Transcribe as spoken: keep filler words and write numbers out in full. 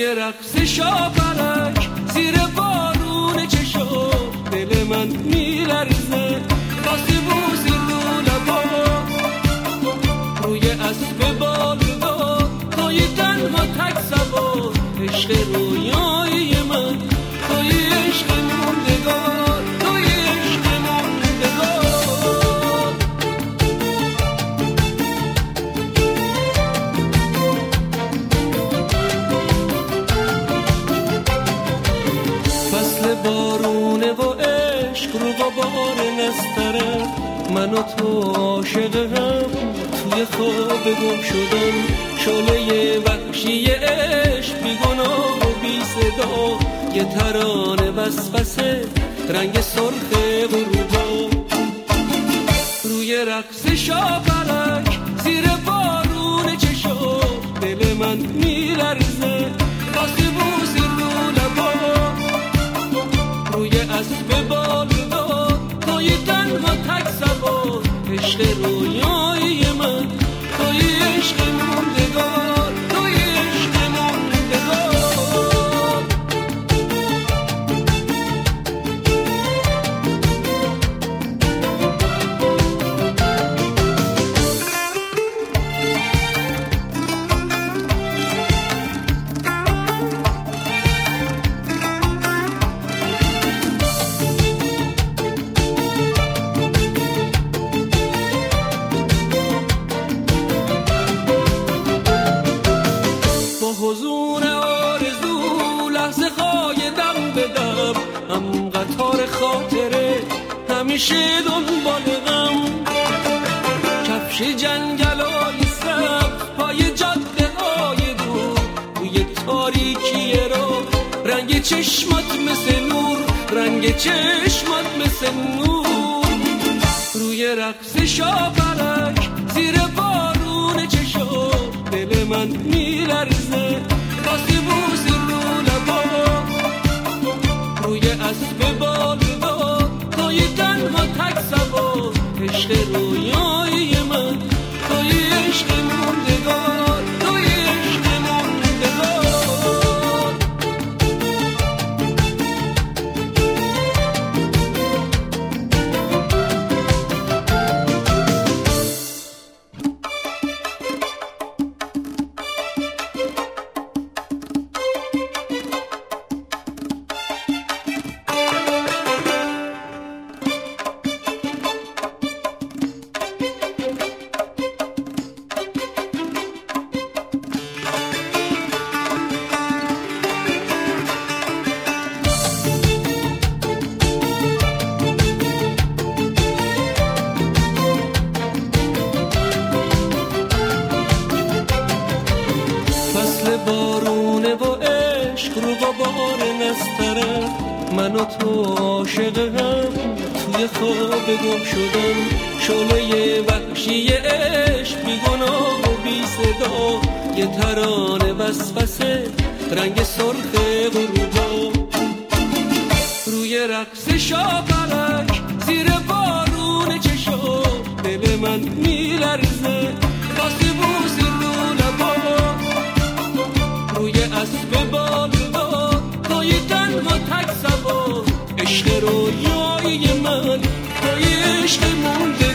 رقص شاپرک زیر بارون چشم دل من میلرزه، واسه بوسی رو لبا روی اسب بالدار توی تنها تک سوار، عشق رویای من توی عشق موندگار، توی عشق موندگار. فصل بارونه و عشق رو غبار نستره، من و تو عاشق هم توی خواب گم شدم، شعله وحشی عشق بی گناه و بی صدا، یه ترانه وسوسه رنگ سرخ غروبا، روی رقص شاپرک زیر بارون چشم دل من میلرزه، واسه بوسی رو لبا روی اسب بالدار توی تنها تک سوار، عشق رویای من توی عشق موندگار، توی عشق موندگار. حضور آرزو لحظه های دم به دم، هم قطار خاطره همیشه دنبال غم، کفش جنگلای سبز پای جاده های دور، توی تاریکی رو رنگ چشمات مثل نور، رنگ چشمات مثل نور، روی رقص شاپرک زیر بارون چشم دل من میلرزه، واسه بوسی رو لبا روی اسب بالدار توی تنها تک سوار، عشق رویای من توی عشق موندگار، توی عشق موندگار. بارونه و عشق رو غبار نستره، من و تو عاشق هم توی خواب گم شدم، شعله وحشی عشق بی گناه و بی صدا، یه ترانه وسوسه رنگ سرخ غروبا، روی رقص شاپرک زیر بارون چشم دل من میلرزه، واسه بوسی رو لبا روی اسب بالدار توی تنها تک سوار، عشق رویای من توی عشق مونده.